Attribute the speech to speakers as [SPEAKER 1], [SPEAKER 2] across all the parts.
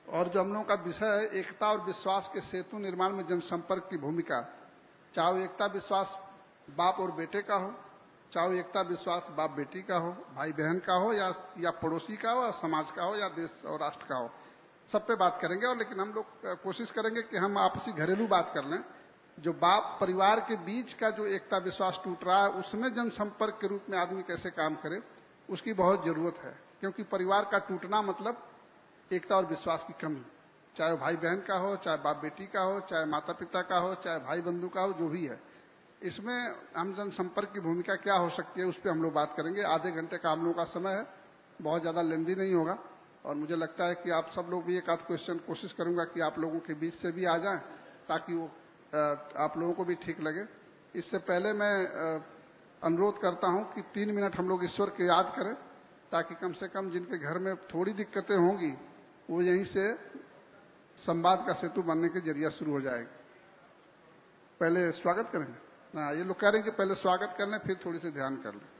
[SPEAKER 1] और जो हम लोगों का विषय है एकता और विश्वास के सेतु निर्माण में जनसंपर्क की भूमिका, चाहे वो एकता विश्वास बाप और बेटे का हो, चाहे वो एकता विश्वास बाप बेटी का हो, भाई बहन का हो, या पड़ोसी का हो, या समाज का हो, या देश और राष्ट्र का हो, सब पे बात करेंगे। और लेकिन हम लोग कोशिश करेंगे कि हम आपसी घरेलू बात कर लें। जो बाप परिवार के बीच का जो एकता विश्वास टूट रहा है, उसमें जनसंपर्क के रूप में आदमी कैसे काम करे, उसकी बहुत जरूरत है। क्योंकि परिवार का टूटना मतलब एकता और विश्वास की कमी, चाहे भाई बहन का हो, चाहे बाप बेटी का हो, चाहे माता पिता का हो, चाहे भाई बंधु का हो, जो भी है, इसमें हम जनसंपर्क की भूमिका क्या हो सकती है, उस पर हम लोग बात करेंगे। आधे घंटे का हम लोगों का समय है, बहुत ज्यादा लेंदी नहीं होगा। और मुझे लगता है कि आप सब लोग भी एक आध क्वेश्चन कोशिश करूंगा कि आप लोगों के बीच से भी आ जाएं, ताकि वो आप लोगों को भी ठीक लगे। इससे पहले मैं अनुरोध करता हूं कि 3 मिनट हम लोग ईश्वर के याद करें, ताकि कम से कम जिनके घर में थोड़ी दिक्कतें होंगी वो यहीं से संवाद का सेतु बनने के जरिया शुरू हो जाएगी। पहले स्वागत करेंगे ना, ये लोग कह रहे हैं कि पहले स्वागत कर लें, फिर थोड़ी सी ध्यान कर लें।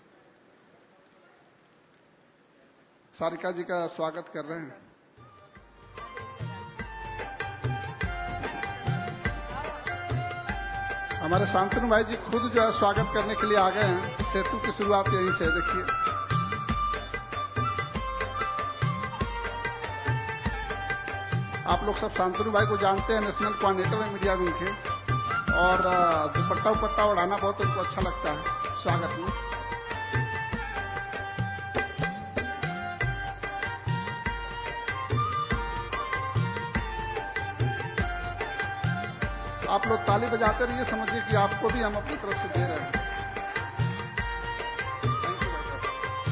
[SPEAKER 1] सारिका जी का स्वागत कर रहे हैं। हमारे शांतनु भाई जी खुद जो है स्वागत करने के लिए आ गए हैं। सेतु की शुरुआत यहीं से, देखिए। आप लोग सब शांतनु भाई को जानते हैं, नेशनल कोऑर्डिनेटर है मीडिया विंग के, और दुपट्टा उपट्टा उड़ाना बहुत उनको अच्छा लगता है स्वागत में। आप लोग ताली बजाते रहिए, समझिए कि आपको भी हम अपनी तरफ से दे रहे हैं। थैंक यू भाई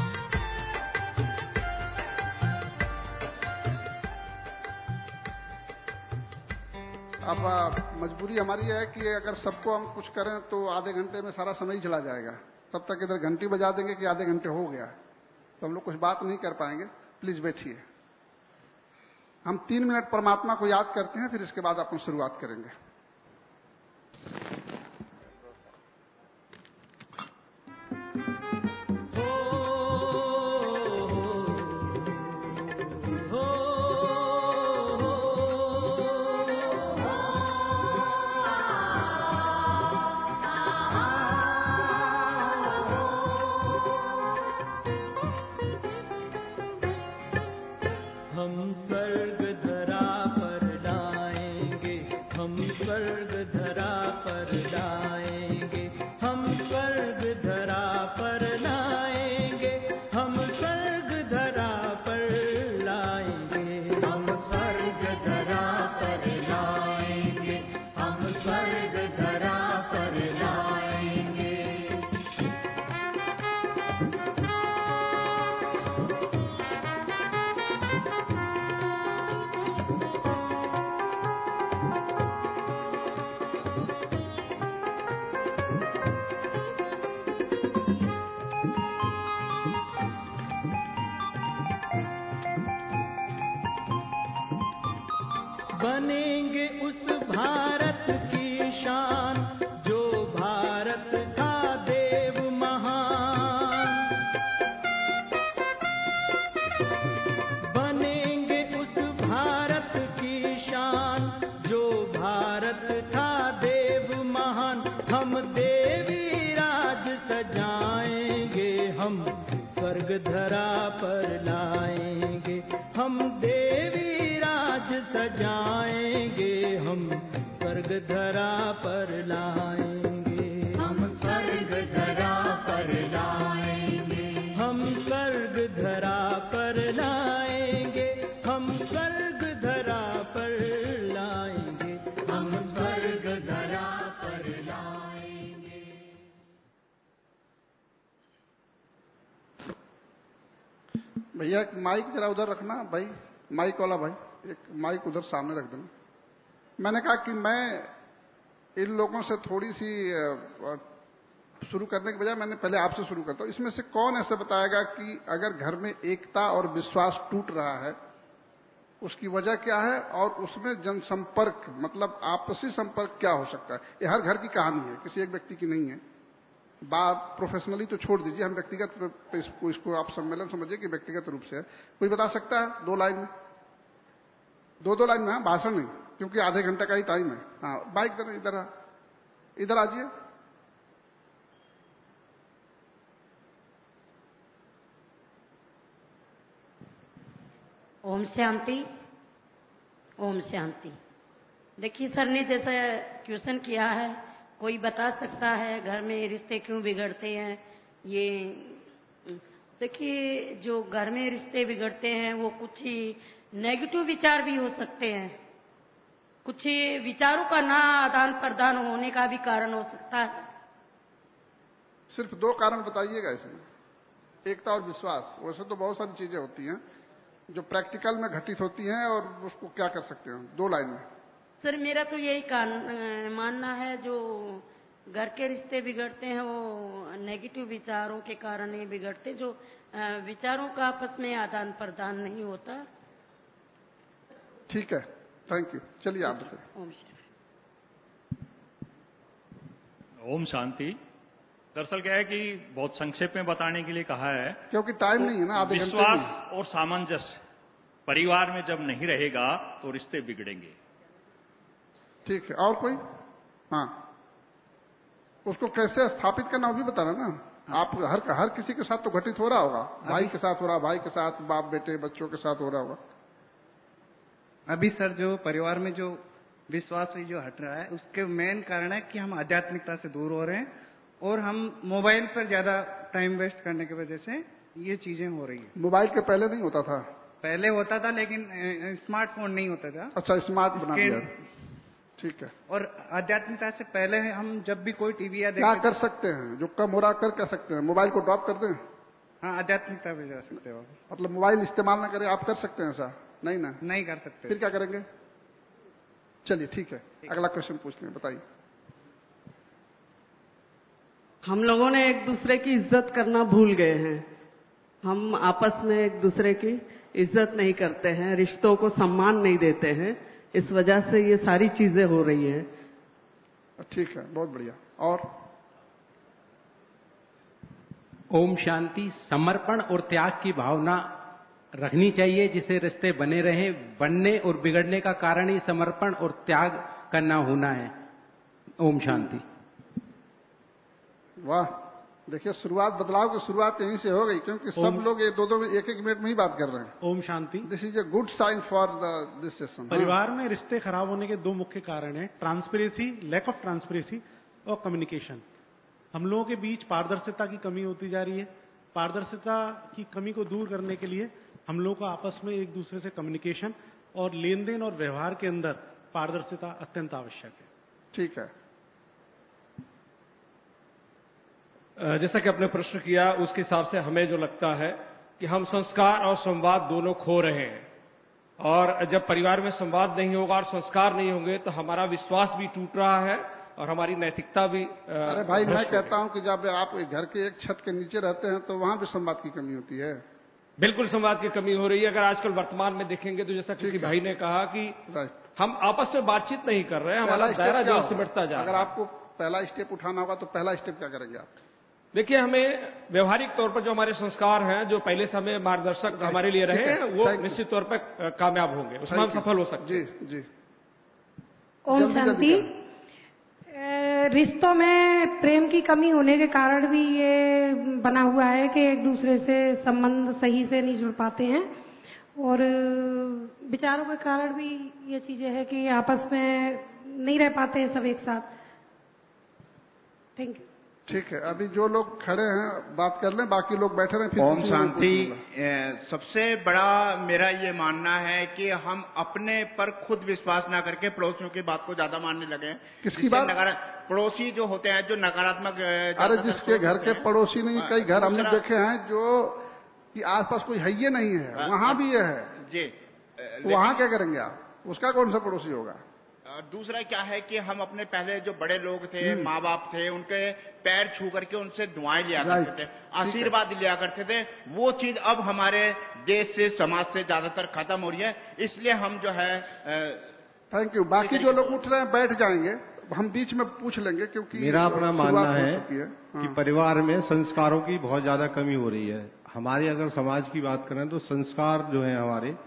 [SPEAKER 1] साहब। अब मजबूरी हमारी है कि अगर सबको हम कुछ करें तो आधे घंटे में सारा समय ही चला जाएगा। तब तक इधर घंटी बजा देंगे कि आधे घंटे हो गया, तो हम लोग कुछ बात नहीं कर पाएंगे। प्लीज बैठिए। हम 3 मिनट परमात्मा को याद करते हैं, फिर इसके बाद अपन शुरुआत करेंगे।
[SPEAKER 2] हम स्वर्ग धरा पर लाएंगे, हम स्वर्ग धरा पर लाएंगे, हम स्वर्ग धरा पर लाएंगे, हम स्वर्ग धरा पर लाएंगे, हम स्वर्ग धरा पर लाएंगे, हम स्वर्ग धरा पर लाएंगे। बनेंगे उस भारत की शान, जो भारत था देव महान। बनेंगे उस भारत की शान, जो भारत था देव महान। हम देवी राज सजाएंगे, हम स्वर्ग धरा पर लाएंगे, हम देवी राज सजाएंगे, हम स्वर्ग धरा पर लाएंगे, हम स्वर्ग धरा पर लाएंगे, हम स्वर्ग धरा पर लाएंगे, हम स्वर्ग धरा पर लाएंगे, हम स्वर्ग धरा पर लाएंगे।
[SPEAKER 1] भैया माइक जरा उधर रखना भाई, माइक वाला भाई, एक माइक उधर सामने रख देना। मैंने कहा कि मैं इन लोगों से थोड़ी सी शुरू करने के बजाय मैंने पहले आपसे शुरू करता हूं। इसमें से कौन ऐसे बताएगा कि अगर घर में एकता और विश्वास टूट रहा है, उसकी वजह क्या है, और उसमें जनसंपर्क मतलब आपसी संपर्क क्या हो सकता है? ये हर घर की कहानी है, किसी एक व्यक्ति की नहीं है। बात प्रोफेशनली तो छोड़ दीजिए, हम व्यक्तिगत इसको आप सम्मेलन समझिए कि व्यक्तिगत रूप से है। कोई बता सकता है 2 लाइन में? 2 लाइन में, भाषण नहीं, क्योंकि आधे घंटे का ही टाइम है। हाँ, बाइक इधर आजिए।
[SPEAKER 3] ओम शांति, ओम शांति। देखिए सर ने जैसा क्वेश्चन किया है, कोई बता सकता है घर में रिश्ते क्यों बिगड़ते हैं? ये देखिए, जो घर में रिश्ते बिगड़ते हैं वो कुछ नेगेटिव विचार भी हो सकते हैं, कुछ विचारों का ना आदान प्रदान होने का भी कारण हो सकता है।
[SPEAKER 1] सिर्फ 2 कारण बताइएगा इसमें, एकता और विश्वास। वैसे तो बहुत सारी चीजें होती हैं जो प्रैक्टिकल में घटित होती हैं और उसको क्या कर सकते हैं, 2 लाइन में।
[SPEAKER 3] सर मेरा तो यही मानना है, जो घर के रिश्ते बिगड़ते हैं वो नेगेटिव विचारों के कारण ही बिगड़ते, जो विचारों का आपस में आदान प्रदान नहीं होता।
[SPEAKER 1] ठीक है, थैंक यू। चलिए आप बताइए।
[SPEAKER 4] ओम शांति। दरअसल क्या है कि बहुत संक्षेप में बताने के लिए कहा है,
[SPEAKER 1] क्योंकि टाइम नहीं है ना, आधे घंटे।
[SPEAKER 4] विश्वास और सामंजस्य परिवार में जब नहीं रहेगा तो रिश्ते बिगड़ेंगे।
[SPEAKER 1] ठीक है, और कोई? हाँ, उसको कैसे स्थापित करना वो भी बता रहा ना। आप हर किसी के साथ तो घटित हो रहा होगा, भाई के साथ हो रहा, भाई के साथ, बाप बेटे बच्चों के साथ हो रहा होगा।
[SPEAKER 5] अभी सर जो परिवार में जो विश्वास जो हट रहा है, उसके मेन कारण है कि हम आध्यात्मिकता से दूर हो रहे हैं और हम मोबाइल पर ज्यादा टाइम वेस्ट करने की वजह से ये चीजें हो रही है।
[SPEAKER 1] मोबाइल के पहले नहीं होता था?
[SPEAKER 5] पहले होता था, लेकिन स्मार्टफोन नहीं होता था।
[SPEAKER 1] अच्छा, स्मार्ट बना दिया। ठीक है।
[SPEAKER 5] और आध्यात्मिकता से पहले हम जब भी कोई टीवी या
[SPEAKER 1] क्या कर सकते हैं जो कम हो रहा कर क्या सकते हैं? मोबाइल को ड्रॉप कर दें?
[SPEAKER 5] हाँ, आध्यात्मिकता पे जा सकते हो।
[SPEAKER 1] मतलब मोबाइल इस्तेमाल ना करें, आप कर सकते हैं ऐसा? नहीं ना,
[SPEAKER 5] नहीं कर सकते।
[SPEAKER 1] फिर क्या करेंगे? चलिए ठीक है, अगला क्वेश्चन पूछ लें, बताइए।
[SPEAKER 6] हम लोगों ने एक दूसरे की इज्जत करना भूल गए हैं। हम आपस में एक दूसरे की इज्जत नहीं करते हैं, रिश्तों को सम्मान नहीं देते हैं, इस वजह से ये सारी चीजें हो रही है।
[SPEAKER 1] ठीक है, बहुत बढ़िया। और?
[SPEAKER 7] ओम शांति। समर्पण और त्याग की भावना रखनी चाहिए जिससे रिश्ते बने रहें। बनने और बिगड़ने का कारण ही समर्पण और त्याग करना होना है। ओम शांति।
[SPEAKER 1] वाह, देखिए शुरुआत, बदलाव की शुरुआत यहीं से हो गई, क्योंकि सब लोग 2-2 एक मिनट में ही बात कर रहे हैं।
[SPEAKER 8] ओम शांति।
[SPEAKER 1] This is a good sign for this session.
[SPEAKER 8] परिवार में रिश्ते खराब होने के 2 मुख्य कारण हैं, ट्रांसपेरेंसी, लैक ऑफ ट्रांसपेरेंसी और कम्युनिकेशन। हम लोगों के बीच पारदर्शिता की कमी होती जा रही है। पारदर्शिता की कमी को दूर करने के लिए हम लोगों को आपस में एक दूसरे से कम्युनिकेशन और लेन देन और व्यवहार के अंदर पारदर्शिता अत्यंत आवश्यक है।
[SPEAKER 1] ठीक है।
[SPEAKER 9] जैसा कि आपने प्रश्न किया, उसके हिसाब से हमें जो लगता है कि हम संस्कार और संवाद दोनों खो रहे हैं, और जब परिवार में संवाद नहीं होगा और संस्कार नहीं होंगे तो हमारा विश्वास भी टूट रहा है और हमारी नैतिकता भी।
[SPEAKER 1] अरे भाई, मैं कहता हूं कि जब आप घर के एक छत के नीचे रहते हैं तो वहां भी संवाद की कमी होती है।
[SPEAKER 9] बिल्कुल संवाद की कमी हो रही है। अगर आजकल वर्तमान में देखेंगे तो जैसा कि भाई ने कहा कि हम आपस में बातचीत नहीं कर रहे हैं, हमारा दायरा जो सिमटता जा रहा है।
[SPEAKER 1] अगर आपको पहला स्टेप उठाना होगा तो पहला स्टेप क्या करेंगे आप?
[SPEAKER 9] देखिए, हमें व्यवहारिक तौर पर जो हमारे संस्कार हैं, जो पहले से हमें मार्गदर्शक हमारे लिए रहे हैं, वो निश्चित तौर पर कामयाब होंगे, उसमें हम सफल हो सकते हैं।
[SPEAKER 1] जी।
[SPEAKER 10] ओम शांति। रिश्तों में प्रेम की कमी होने के कारण भी ये बना हुआ है कि एक दूसरे से संबंध सही से नहीं जुड़ पाते हैं, और विचारों के कारण भी ये चीजें हैं कि आपस में नहीं रह पाते हैं सब एक साथ। Thank you.
[SPEAKER 1] ठीक है, अभी जो लोग खड़े हैं बात कर लें, बाकी लोग बैठे रहें।
[SPEAKER 11] ओम शांति। सबसे बड़ा मेरा ये मानना है कि हम अपने पर खुद विश्वास ना करके पड़ोसियों की बात को ज्यादा मानने लगे।
[SPEAKER 1] किसकी बात?
[SPEAKER 11] पड़ोसी जो होते हैं, जो नकारात्मक।
[SPEAKER 1] अरे जिसके घर के पड़ोसी नहीं, कई घर हमने देखे हैं जो कि आसपास कोई है ही नहीं है, वहां भी ये है
[SPEAKER 11] जी।
[SPEAKER 1] वहां क्या करेंगे आप? उसका कौन सा पड़ोसी होगा?
[SPEAKER 11] दूसरा क्या है कि हम अपने पहले जो बड़े लोग थे, माँ बाप थे, उनके पैर छू करके उनसे दुआएं लिया करते थे, आशीर्वाद लिया करते थे। वो चीज अब हमारे देश से, समाज से ज्यादातर खत्म हो रही है। इसलिए हम जो है
[SPEAKER 1] थैंक यू। बाकी जो लोग उठ रहे हैं बैठ जाएंगे, हम बीच में पूछ लेंगे, क्योंकि
[SPEAKER 12] मेरा अपना मानना है कि परिवार में संस्कारों की बहुत ज्यादा कमी हो रही है। हमारे अगर समाज की बात करें तो संस्कार जो है हमारे,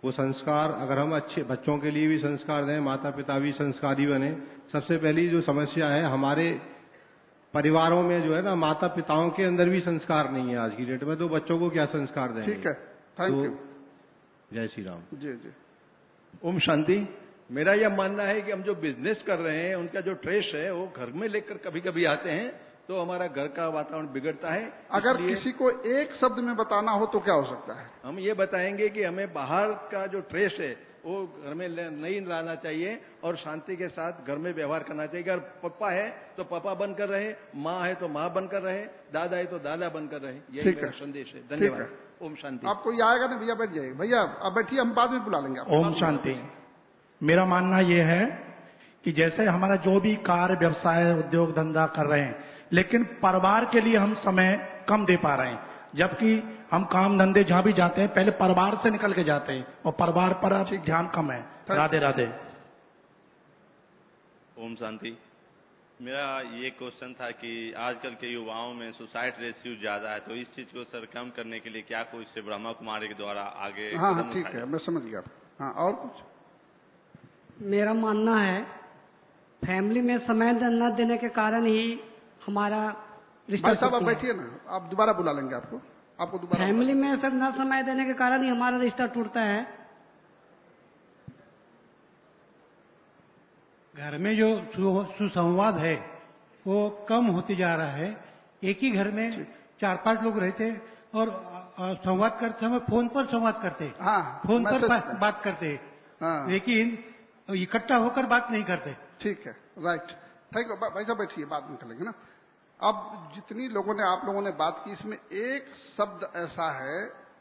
[SPEAKER 12] वो संस्कार अगर हम अच्छे बच्चों के लिए भी संस्कार दें, माता पिता भी संस्कारी बने। सबसे पहली जो समस्या है हमारे परिवारों में जो है ना, माता पिताओं के अंदर भी संस्कार नहीं है आज की डेट में, तो बच्चों को क्या संस्कार देंगे?
[SPEAKER 1] ठीक है, थैंक यू।
[SPEAKER 12] जय श्री राम।
[SPEAKER 1] जी जी।
[SPEAKER 13] ओम शांति। मेरा यह मानना है कि हम जो बिजनेस कर रहे हैं उनका जो ट्रेस है वो घर में लेकर कभी कभी आते हैं तो हमारा घर का वातावरण बिगड़ता है।
[SPEAKER 1] अगर किसी को एक शब्द में बताना हो तो क्या हो सकता है?
[SPEAKER 13] हम ये बताएंगे कि हमें बाहर का जो ट्रेस है वो घर में नहीं लाना चाहिए और शांति के साथ घर में व्यवहार करना चाहिए। अगर पापा है तो पापा बनकर रहे, माँ है तो माँ बनकर रहे, दादा है तो दादा बनकर रहे। यही मेरा संदेश है। धन्यवाद। ओम शांति।
[SPEAKER 1] आप कोई आएगा ना भैया, बैठ जाइए। भैया अब बैठिए, हम बाद में बुला लेंगे आपको।
[SPEAKER 14] ओम शांति। मेरा मानना यह है कि जैसे हमारा जो भी कार्य व्यवसाय उद्योग धंधा कर रहे हैं, लेकिन परिवार के लिए हम समय कम दे पा रहे हैं, जबकि हम काम धंधे जहां भी जाते हैं पहले परिवार से निकल के जाते हैं और परिवार पर अब ध्यान कम है। राधे राधे।
[SPEAKER 15] ओम शांति। मेरा ये क्वेश्चन था कि आजकल के युवाओं में सुसाइड रेशियो ज्यादा है, तो इस चीज को सर कम करने के लिए क्या कोई से ब्रह्मा कुमारी के द्वारा आगे?
[SPEAKER 1] हाँ ठीक है, मैं समझ गया। हाँ, और कुछ?
[SPEAKER 16] मेरा मानना है फैमिली में समय न देने के कारण ही हमारा रिश्ता।
[SPEAKER 1] भाई साहब आप बैठिए ना, आप दोबारा बुला लेंगे आपको दोबारा।
[SPEAKER 16] फैमिली में सर न समय देने के कारण ही हमारा रिश्ता टूटता है।
[SPEAKER 8] घर में जो सुसंवाद है वो कम होते जा रहा है। एक ही घर में 4-5 लोग रहते और संवाद करते समय फोन पर संवाद करते, फोन पर बात करते, लेकिन इकट्ठा होकर बात नहीं करते।
[SPEAKER 1] ठीक है, राइट, थैंक यू। भाई साहब बैठिए, बात में करेंगे ना। अब जितनी लोगों ने आप लोगों ने बात की, इसमें एक शब्द ऐसा है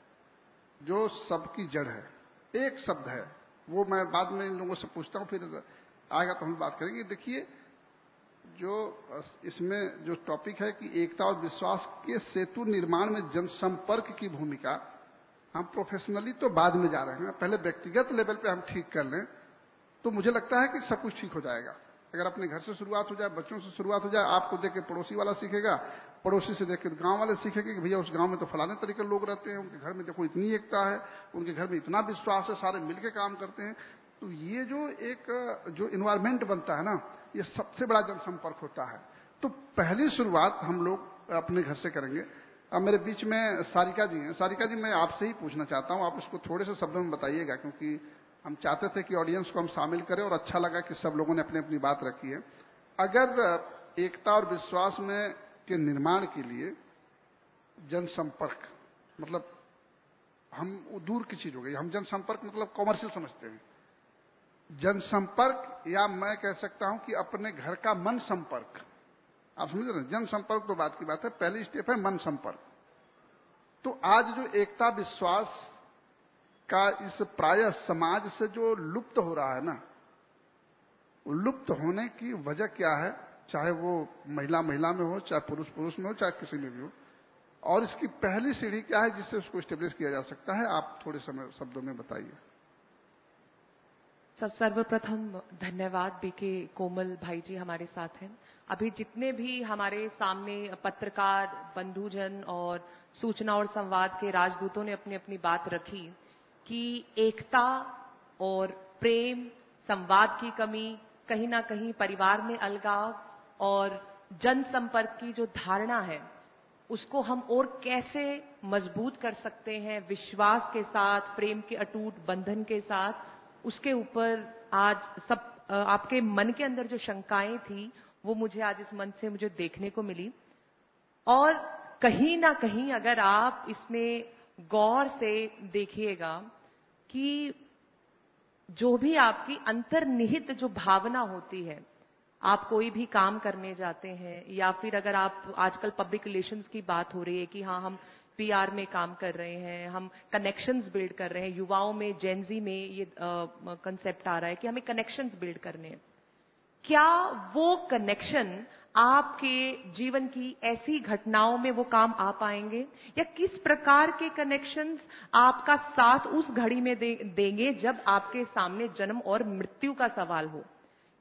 [SPEAKER 1] जो सबकी जड़ है। एक शब्द है, वो मैं बाद में इन लोगों से पूछता हूँ, फिर आएगा तो हम बात करेंगे। देखिए, जो इसमें जो टॉपिक है कि एकता और विश्वास के सेतु निर्माण में जनसंपर्क की भूमिका, हम प्रोफेशनली तो बाद में जा रहे हैं, पहले व्यक्तिगत लेवल पे हम ठीक कर लें तो मुझे लगता है कि सब कुछ ठीक हो जाएगा। अगर अपने घर से शुरुआत हो जाए, बच्चों से शुरुआत हो जाए, आपको देख के पड़ोसी वाला सीखेगा, पड़ोसी से देख के गांव वाले सीखेंगे कि भैया उस गांव में तो फलाने तरीके लोग रहते हैं, उनके घर में देखो इतनी एकता है, उनके घर में इतना विश्वास है, सारे मिलके काम करते हैं। तो ये जो इन्वायरमेंट बनता है ना, ये सबसे बड़ा जनसंपर्क होता है। तो पहली शुरुआत हम लोग अपने घर से करेंगे। अब मेरे बीच में सारिका जी हैं। सारिका जी, मैं आपसे ही पूछना चाहता हूँ, आप इसको थोड़े से शब्दों में बताइएगा, क्योंकि हम चाहते थे कि ऑडियंस को हम शामिल करें और अच्छा लगा कि सब लोगों ने अपनी अपनी बात रखी है। अगर एकता और विश्वास में के निर्माण के लिए जनसंपर्क, मतलब हम दूर की चीज हो गई, हम जनसंपर्क मतलब कॉमर्शियल समझते हैं। जनसंपर्क, या मैं कह सकता हूं कि अपने घर का मन संपर्क, आप समझ रहे हैं? जनसंपर्क तो बात की बात है, पहली स्टेप है मन संपर्क। तो आज जो एकता विश्वास का इस प्रायः समाज से जो लुप्त हो रहा है ना, वो लुप्त होने की वजह क्या है? चाहे वो महिला महिला में हो, चाहे पुरुष पुरुष में हो, चाहे किसी में भी हो, और इसकी पहली सीढ़ी क्या है जिससे उसको स्टेब्लिश किया जा सकता है? आप थोड़े समय शब्दों में बताइए।
[SPEAKER 17] सर्वप्रथम धन्यवाद बीके कोमल भाई जी हमारे साथ हैं। अभी जितने भी हमारे सामने पत्रकार बंधुजन और सूचना और संवाद के राजदूतों ने अपनी अपनी बात रखी कि एकता और प्रेम, संवाद की कमी, कहीं ना कहीं परिवार में अलगाव और जनसंपर्क की जो धारणा है उसको हम और कैसे मजबूत कर सकते हैं विश्वास के साथ, प्रेम के अटूट बंधन के साथ, उसके ऊपर आज सब आपके मन के अंदर जो शंकाएं थी वो मुझे आज इस मंच से मुझे देखने को मिली। और कहीं ना कहीं अगर आप इसमें गौर से देखिएगा कि जो भी आपकी अंतर्निहित जो भावना होती है, आप कोई भी काम करने जाते हैं या फिर अगर आप आजकल पब्लिक रिलेशंस की बात हो रही है कि हाँ हम पीआर में काम कर रहे हैं, हम कनेक्शंस बिल्ड कर रहे हैं, युवाओं में जेनजी में ये कंसेप्ट आ रहा है कि हमें कनेक्शंस बिल्ड करने हैं। क्या वो कनेक्शन आपके जीवन की ऐसी घटनाओं में वो काम आ पाएंगे, या किस प्रकार के कनेक्शंस आपका साथ उस घड़ी में देंगे जब आपके सामने जन्म और मृत्यु का सवाल हो?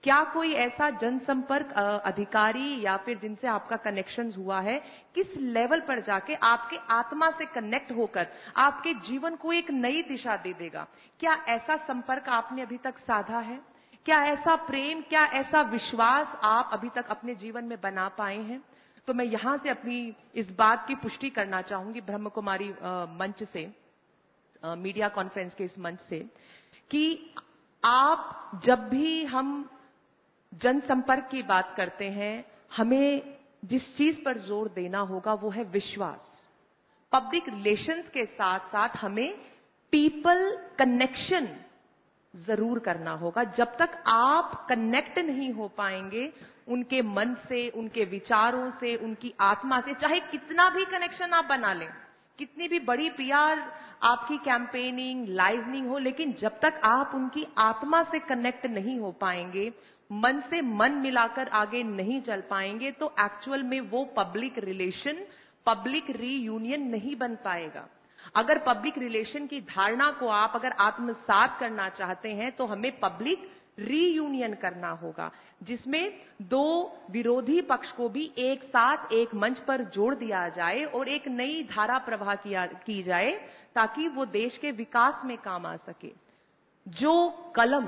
[SPEAKER 17] क्या कोई ऐसा जनसंपर्क अधिकारी या फिर जिनसे आपका कनेक्शन हुआ है, किस लेवल पर जाके आपके आत्मा से कनेक्ट होकर आपके जीवन को एक नई दिशा दे देगा? क्या ऐसा संपर्क आपने अभी तक साधा है? क्या ऐसा प्रेम, क्या ऐसा विश्वास आप अभी तक अपने जीवन में बना पाए हैं? तो मैं यहां से अपनी इस बात की पुष्टि करना चाहूंगी ब्रह्म कुमारी मंच से, मीडिया कॉन्फ्रेंस के इस मंच से, कि आप जब भी हम जनसंपर्क की बात करते हैं, हमें जिस चीज पर जोर देना होगा वो है विश्वास। पब्लिक रिलेशंस के साथ साथ हमें पीपल कनेक्शन जरूर करना होगा। जब तक आप कनेक्ट नहीं हो पाएंगे उनके मन से, उनके विचारों से, उनकी आत्मा से, चाहे कितना भी कनेक्शन आप बना लें, कितनी भी बड़ी पीआर आपकी कैंपेनिंग, लाइवनिंग हो, लेकिन जब तक आप उनकी आत्मा से कनेक्ट नहीं हो पाएंगे, मन से मन मिलाकर आगे नहीं चल पाएंगे, तो एक्चुअल में वो पब्लिक रिलेशन, पब्लिक रीयूनियन नहीं बन पाएगा। अगर पब्लिक रिलेशन की धारणा को आप अगर आत्मसात करना चाहते हैं तो हमें पब्लिक रीयूनियन करना होगा, जिसमें दो विरोधी पक्ष को भी एक साथ एक मंच पर जोड़ दिया जाए और एक नई धारा प्रवाह की जाए, ताकि वो देश के विकास में काम आ सके। जो कलम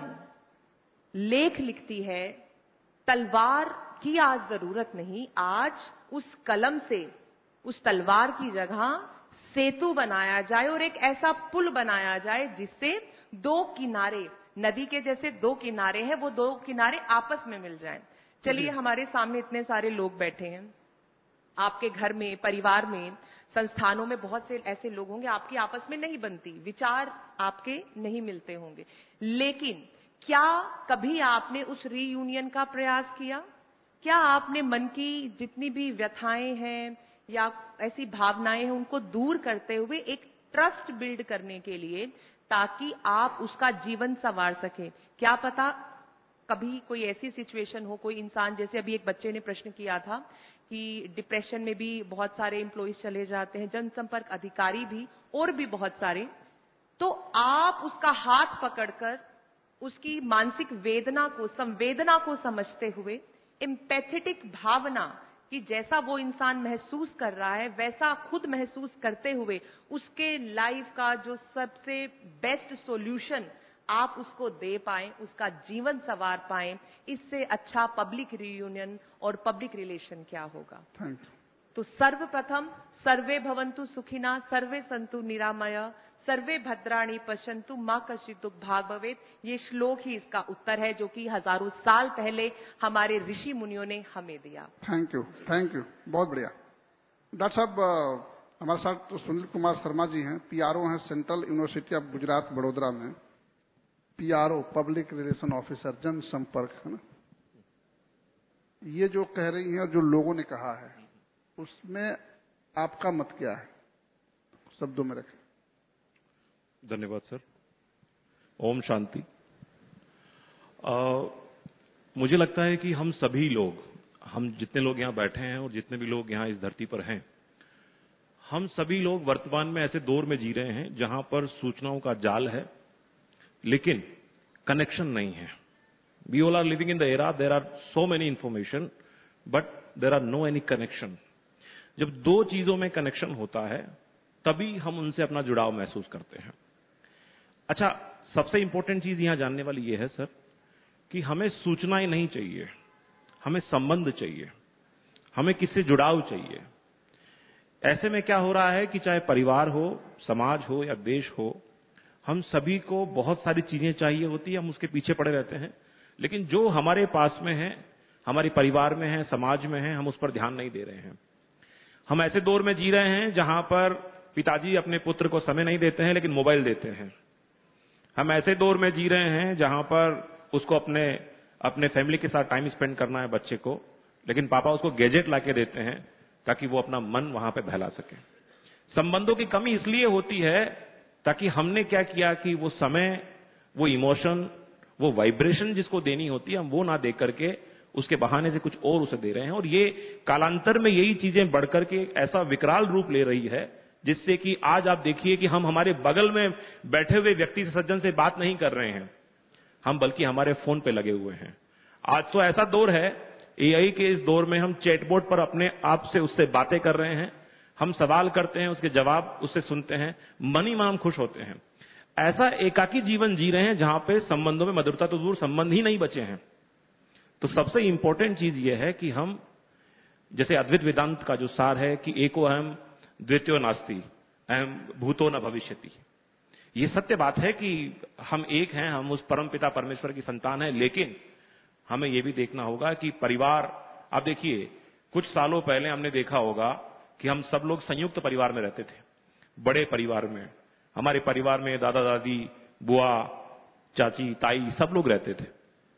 [SPEAKER 17] लेख लिखती है, तलवार की आज जरूरत नहीं, आज उस कलम से उस तलवार की जगह सेतु बनाया जाए और एक ऐसा पुल बनाया जाए जिससे दो किनारे, नदी के जैसे दो किनारे हैं, वो दो किनारे आपस में मिल जाएं। चलिए, हमारे सामने इतने सारे लोग बैठे हैं, आपके घर में, परिवार में, संस्थानों में बहुत से ऐसे लोग होंगे आपकी आपस में नहीं बनती, विचार आपके नहीं मिलते होंगे, लेकिन क्या कभी आपने उस रीयूनियन का प्रयास किया? क्या आपने मन की जितनी भी व्यथाएं हैं या ऐसी भावनाएं हैं उनको दूर करते हुए एक ट्रस्ट बिल्ड करने के लिए, ताकि आप उसका जीवन संवार सके? क्या पता कभी कोई ऐसी सिचुएशन हो, कोई इंसान, जैसे अभी एक बच्चे ने प्रश्न किया था कि डिप्रेशन में भी बहुत सारे एम्प्लॉइज चले जाते हैं, जनसंपर्क अधिकारी भी, और भी बहुत सारे, तो आप उसका हाथ पकड़कर उसकी मानसिक वेदना को, संवेदना को समझते हुए, एम्पैथेटिक भावना कि जैसा वो इंसान महसूस कर रहा है वैसा खुद महसूस करते हुए उसके लाइफ का जो सबसे बेस्ट सॉल्यूशन आप उसको दे पाएं, उसका जीवन संवार पाएं, इससे अच्छा पब्लिक रियूनियन और पब्लिक रिलेशन क्या होगा? तो सर्वप्रथम सर्वे भवन्तु सुखिना, सर्वे सन्तु निरामया, सर्वे भद्राणि पश्यन्तु, मां कश्चित् दुःख भाग भवेत्। ये श्लोक ही इसका उत्तर है, जो कि हजारों साल पहले हमारे ऋषि मुनियों ने हमें दिया।
[SPEAKER 1] थैंक यू, बहुत बढ़िया। डॉक्टर साहब, हमारे साथ तो सुनील कुमार शर्मा जी हैं, पीआरओ हैं, central university of Gujarat Vadodara में, पीआरओ, पब्लिक रिलेशन ऑफिसर, जन संपर्क, है ना। ये जो कह रही हैं और जो लोगों ने कहा है, उसमें आपका मत क्या है? शब्दों में रखें।
[SPEAKER 18] धन्यवाद सर। ओम शांति। मुझे लगता है कि हम सभी लोग, हम जितने लोग यहाँ बैठे हैं और जितने भी लोग यहाँ इस धरती पर हैं, हम सभी लोग वर्तमान में ऐसे दौर में जी रहे हैं जहां पर सूचनाओं का जाल है, लेकिन कनेक्शन नहीं है। We all are living in the era, there are so many information, but there are no any connection. जब दो चीजों में कनेक्शन होता है तभी हम उनसे अपना जुड़ाव महसूस करते हैं। अच्छा, सबसे इंपॉर्टेंट चीज यहां जानने वाली यह है सर कि हमें सूचनाएं नहीं चाहिए, हमें संबंध चाहिए, हमें किससे जुड़ाव चाहिए। ऐसे में क्या हो रहा है कि चाहे परिवार हो, समाज हो या देश हो, हम सभी को बहुत सारी चीजें चाहिए होती है, हम उसके पीछे पड़े रहते हैं, लेकिन जो हमारे पास में है, हमारे परिवार में है, समाज में है, हम उस पर ध्यान नहीं दे रहे हैं। हम ऐसे दौर में जी रहे हैं जहां पर पिताजी अपने पुत्र को समय नहीं देते हैं लेकिन मोबाइल देते हैं। हम ऐसे दौर में जी रहे हैं जहां पर उसको अपने फैमिली के साथ टाइम स्पेंड करना है बच्चे को, लेकिन पापा उसको गैजेट लाके देते हैं ताकि वो अपना मन वहां पे बहला सके। संबंधों की कमी इसलिए होती है ताकि हमने क्या किया कि वो समय, वो इमोशन, वो वाइब्रेशन जिसको देनी होती है हम वो ना दे करके उसके बहाने से कुछ और उसे दे रहे हैं, और ये कालांतर में यही चीजें बढ़कर के ऐसा विकराल रूप ले रही है जिससे कि आज आप देखिए कि हम हमारे बगल में बैठे हुए व्यक्ति से, सज्जन से बात नहीं कर रहे हैं, हम बल्कि हमारे फोन पे लगे हुए हैं। आज तो ऐसा दौर है, एआई के इस दौर में हम चैटबॉट पर अपने आप से उससे बातें कर रहे हैं, हम सवाल करते हैं, उसके जवाब उससे सुनते हैं, मन ही मन हम खुश होते हैं। ऐसा एकाकी जीवन जी रहे हैं जहां पे संबंधों में मधुरता तो दूर, संबंध ही नहीं बचे हैं। तो सबसे इंपॉर्टेंट चीज यह है कि हम, जैसे अद्वैत वेदांत का जो सार है कि एको अहम द्वितीयो नास्ति, अहम भूतो न भविष्यति, ये सत्य बात है कि हम एक हैं, हम उस परम पिता परमेश्वर की संतान हैं। लेकिन हमें यह भी देखना होगा कि परिवार, आप देखिए कुछ सालों पहले हमने देखा होगा कि हम सब लोग संयुक्त परिवार में रहते थे, बड़े परिवार में। हमारे परिवार में दादा दादी, बुआ, चाची, ताई सब लोग रहते थे।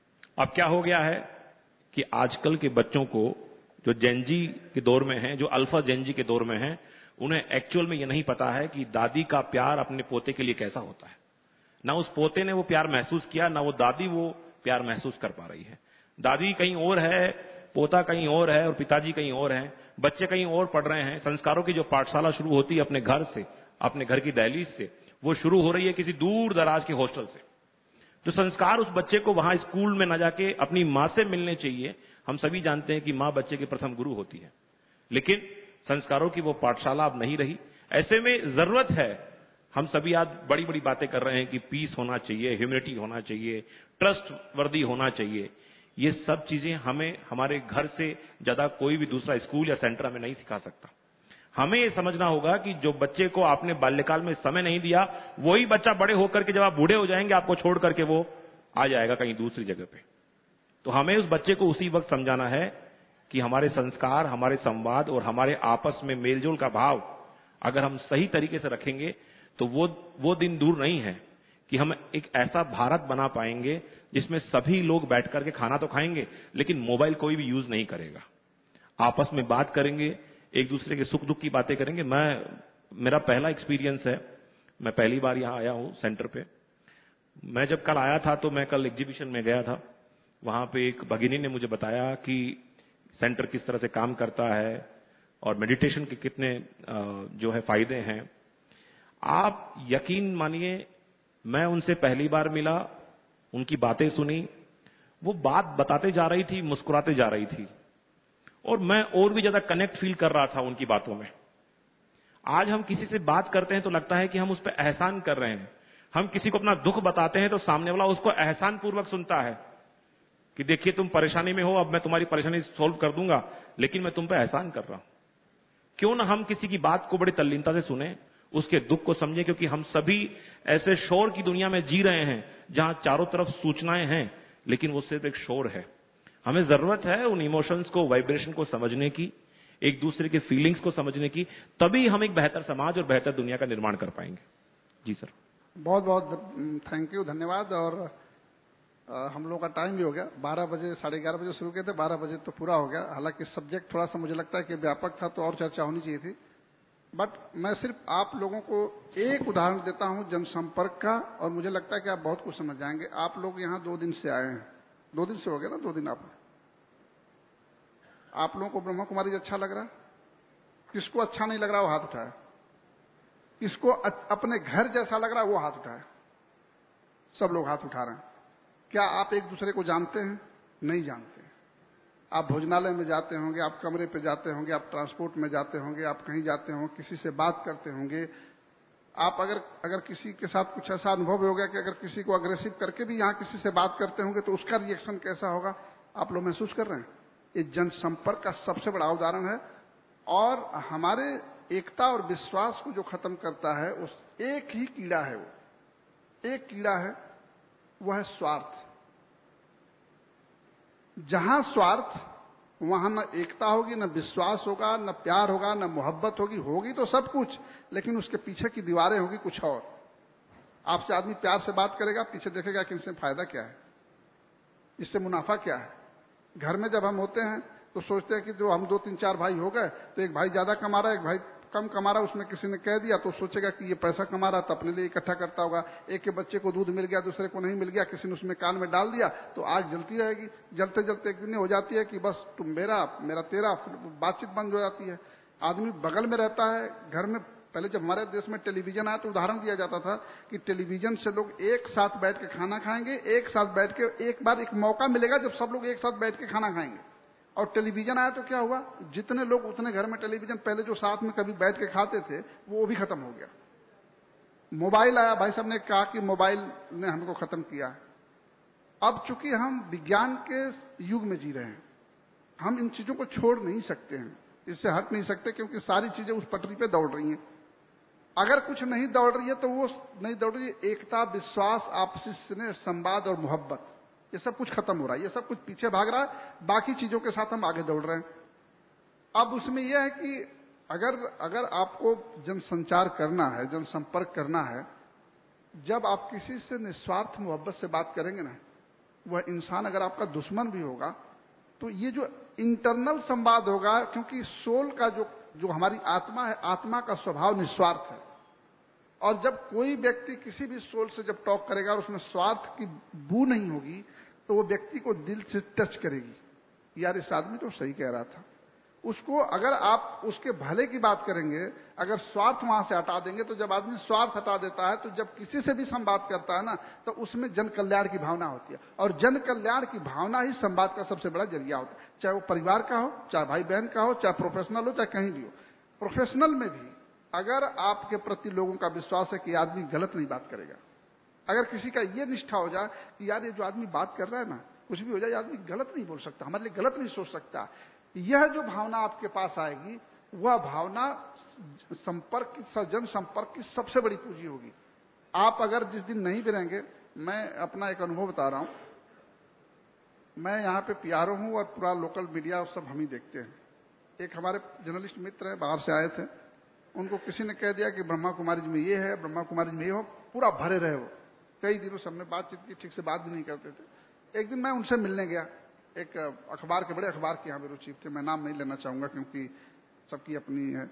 [SPEAKER 18] अब क्या हो गया है कि आजकल के बच्चों को, जो जेनजी के दौर में हैं, जो अल्फा जेनजी के दौर में हैं, उन्हें एक्चुअल में यह नहीं पता है कि दादी का प्यार अपने पोते के लिए कैसा होता है। ना उस पोते ने वो प्यार महसूस किया, ना वो दादी वो प्यार महसूस कर पा रही है। दादी कहीं और है, पोता कहीं और है और पिताजी कहीं और हैं, बच्चे कहीं और पढ़ रहे हैं। संस्कारों की जो पाठशाला शुरू होती है अपने घर से, अपने घर की दहलीज से, वो शुरू हो रही है किसी दूर दराज के हॉस्टल से। जो संस्कार उस बच्चे को वहां स्कूल में न जाके अपनी मां से मिलने चाहिए, हम सभी जानते हैं कि मां बच्चे की प्रथम गुरु होती है, लेकिन संस्कारों की वो पाठशाला अब नहीं रही। ऐसे में जरूरत है, हम सभी आज बड़ी बड़ी बातें कर रहे हैं कि पीस होना चाहिए, ह्यूमिलिटी होना चाहिए, ट्रस्ट वर्दी होना चाहिए। ये सब चीजें हमें हमारे घर से ज्यादा कोई भी दूसरा स्कूल या सेंटर हमें नहीं सिखा सकता। हमें ये समझना होगा कि जो बच्चे को आपने बाल्यकाल में समय नहीं दिया, वही बच्चा बड़े होकर के जब आप बूढ़े हो जाएंगे, आपको छोड़ करके वो आ जाएगा कहीं दूसरी जगह पे। तो हमें उस बच्चे को उसी वक्त समझाना है कि हमारे संस्कार, हमारे संवाद और हमारे आपस में मेलजोल का भाव अगर हम सही तरीके से रखेंगे तो वो दिन दूर नहीं है कि हम एक ऐसा भारत बना पाएंगे जिसमें सभी लोग बैठ करके खाना तो खाएंगे, लेकिन मोबाइल कोई भी यूज नहीं करेगा। आपस में बात करेंगे, एक दूसरे के सुख दुख की बातें करेंगे। मेरा पहला एक्सपीरियंस है, मैं पहली बार यहां आया हूं सेंटर पे। मैं जब कल आया था तो मैं कल एग्जीबिशन में गया था, वहां पे एक भगिनी ने मुझे बताया कि सेंटर किस तरह से काम करता है और मेडिटेशन के कितने जो है फायदे हैं। आप यकीन मानिए, मैं उनसे पहली बार मिला, उनकी बातें सुनी, वो बात बताते जा रही थी, मुस्कुराते जा रही थी और मैं और भी ज्यादा कनेक्ट फील कर रहा था उनकी बातों में। आज हम किसी से बात करते हैं तो लगता है कि हम उस पर एहसान कर रहे हैं। हम किसी को अपना दुख बताते हैं तो सामने वाला उसको एहसान पूर्वक सुनता है कि देखिए तुम परेशानी में हो, अब मैं तुम्हारी परेशानी सॉल्व कर दूंगा, लेकिन मैं तुम पे एहसान कर रहा हूं। क्यों ना हम किसी की बात को बड़ी तल्लीनता से सुने, उसके दुख को समझे, क्योंकि हम सभी ऐसे शोर की दुनिया में जी रहे हैं जहां चारों तरफ सूचनाएं हैं, लेकिन वो सिर्फ एक शोर है। हमें जरूरत है उन इमोशंस को, वाइब्रेशन को समझने की, एक दूसरे के फीलिंग्स को समझने की, तभी हम एक बेहतर समाज और बेहतर दुनिया का निर्माण कर पाएंगे। जी सर,
[SPEAKER 1] बहुत बहुत थैंक यू, धन्यवाद। और हम लोगों का टाइम भी हो गया, 12 बजे 11:30 बजे शुरू किए थे, 12 बजे तो पूरा हो गया। हालांकि सब्जेक्ट थोड़ा सा मुझे लगता है कि व्यापक था तो और चर्चा होनी चाहिए थी, बट मैं सिर्फ आप लोगों को एक उदाहरण देता हूं जनसंपर्क का, और मुझे लगता है कि आप बहुत कुछ समझ जाएंगे। आप लोग यहाँ 2 दिन से आए हैं, 2 दिन से हो गया ना, 2 दिन आप लोगों को ब्रह्मा कुमारी अच्छा लग रहा है? किसको अच्छा नहीं लग रहा वो हाथ उठाए। किसको अपने घर जैसा लग रहा है वो हाथ उठाए। सब लोग हाथ उठा रहे हैं। क्या आप एक दूसरे को जानते हैं? नहीं जानते। आप भोजनालय में जाते होंगे, आप कमरे पे जाते होंगे, आप ट्रांसपोर्ट में जाते होंगे, आप कहीं जाते होंगे, किसी से बात करते होंगे। आप अगर किसी के साथ कुछ ऐसा अनुभव हो गया कि अगर किसी को अग्रेसिव करके भी यहाँ किसी से बात करते होंगे तो उसका रिएक्शन कैसा होगा, आप लोग महसूस कर रहे हैं। ये जनसंपर्क का सबसे बड़ा उदाहरण है। और हमारे एकता और विश्वास को जो खत्म करता है, उस एक ही कीड़ा है, वो एक कीड़ा है, वो है स्वार्थ। जहां स्वार्थ, वहां न एकता होगी, न विश्वास होगा, न प्यार होगा, न मोहब्बत होगी। होगी तो सब कुछ, लेकिन उसके पीछे की दीवारें होगी कुछ और। आपसे आदमी प्यार से बात करेगा, पीछे देखेगा कि इससे फायदा क्या है, इससे मुनाफा क्या है। घर में जब हम होते हैं तो सोचते हैं कि जो हम 2-3-4 भाई हो गए तो एक भाई ज्यादा कमा रहा है, एक भाई कम कमा रहा है, उसमें किसी ने कह दिया तो सोचेगा कि ये पैसा कमा रहा तो अपने लिए इकट्ठा करता होगा। एक के बच्चे को दूध मिल गया, दूसरे को नहीं मिल गया, किसी ने उसमें कान में डाल दिया तो आग जलती रहेगी। जलते जलते एक दिन हो जाती है कि बस तुम मेरा, मेरा तेरा, बातचीत बंद हो जाती है। आदमी बगल में रहता है, घर में पहले जब हमारे देश में टेलीविजन आया तो उदाहरण दिया जाता था कि टेलीविजन से लोग एक साथ बैठ के खाना खाएंगे, एक साथ बैठ के, एक बार एक मौका मिलेगा जब सब लोग एक साथ बैठ के खाना खाएंगे। और टेलीविजन आया तो क्या हुआ, जितने लोग उतने घर में टेलीविजन, पहले जो साथ में कभी बैठ के खाते थे वो भी खत्म हो गया। मोबाइल आया, भाई साहब ने कहा कि मोबाइल ने हमको खत्म किया। अब चूंकि हम विज्ञान के युग में जी रहे हैं, हम इन चीजों को छोड़ नहीं सकते हैं, इससे हट नहीं सकते, क्योंकि सारी चीजें उस पटरी पे दौड़ रही हैं। अगर कुछ नहीं दौड़ रही है तो वो नहीं दौड़ रही है, एकता, विश्वास, आपसी स्नेह, संवाद और मोहब्बत, ये सब कुछ खत्म हो रहा है, ये सब कुछ पीछे भाग रहा है, बाकी चीजों के साथ हम आगे दौड़ रहे हैं। अब उसमें यह है कि अगर आपको जनसंचार करना है, जनसंपर्क करना है, जब आप किसी से निस्वार्थ मोहब्बत से बात करेंगे ना, वह इंसान अगर आपका दुश्मन भी होगा तो ये जो इंटरनल संवाद होगा, क्योंकि सोल का जो हमारी आत्मा है, आत्मा का स्वभाव निस्वार्थ है। और जब कोई व्यक्ति किसी भी सोल से जब टॉक करेगा और उसमें स्वार्थ की बू नहीं होगी तो वो व्यक्ति को दिल से टच करेगी, यार इस आदमी तो सही कह रहा था। उसको अगर आप उसके भले की बात करेंगे, अगर स्वार्थ वहां से हटा देंगे, तो जब आदमी स्वार्थ हटा देता है तो जब किसी से भी संवाद करता है ना, तो उसमें जन कल्याण की भावना होती है, और जन कल्याण की भावना ही संवाद का सबसे बड़ा जरिया होता है, चाहे वो परिवार का हो, चाहे भाई बहन का हो, चाहे प्रोफेशनल हो, चाहे कहीं भी हो। प्रोफेशनल में भी अगर आपके प्रति लोगों का विश्वास है कि आदमी गलत नहीं बात करेगा, अगर किसी का ये निष्ठा हो जाए कि यार ये जो आदमी बात कर रहा है ना, कुछ भी हो जाए, आदमी गलत नहीं बोल सकता, हमारे लिए गलत नहीं सोच सकता, यह जो भावना आपके पास आएगी, वह भावना संपर्क की, जन संपर्क की सबसे बड़ी पूंजी होगी। आप अगर जिस दिन नहीं भी रहेंगे, मैं अपना एक अनुभव बता रहा हूं, मैं यहाँ पे PRO हूं और पूरा लोकल मीडिया और सब हम ही देखते हैं। एक हमारे जर्नलिस्ट मित्र है, बाहर से आए थे, उनको किसी ने कह दिया कि ब्रह्मा कुमारी में ये है, ब्रह्मा कुमारी में ये हो, पूरा भरे रहे वो। कई दिनों से हमने बातचीत की, ठीक से बात भी नहीं करते थे। एक दिन मैं उनसे मिलने गया, एक अखबार के, बड़े अखबार की यहाँ रुचि थे, मैं नाम नहीं लेना चाहूंगा क्योंकि सबकी अपनी है।